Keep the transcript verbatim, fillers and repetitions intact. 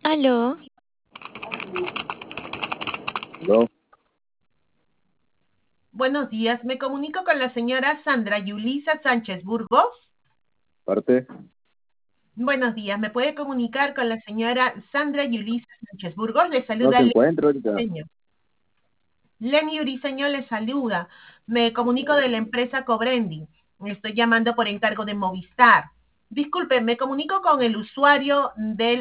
Aló, ¿Aló? Buenos días, me comunico con la señora Sandra Yulisa Sánchez Burgos. ¿Parte? Buenos días, ¿me puede comunicar con la señora Sandra Yulisa Sánchez Burgos? Le No saluda se Lenny encuentra ahorita. Briseño. Lenny Briseño le saluda. Me comunico de la empresa Cobrendi. Estoy llamando por encargo de Movistar. Disculpe, me comunico con el usuario del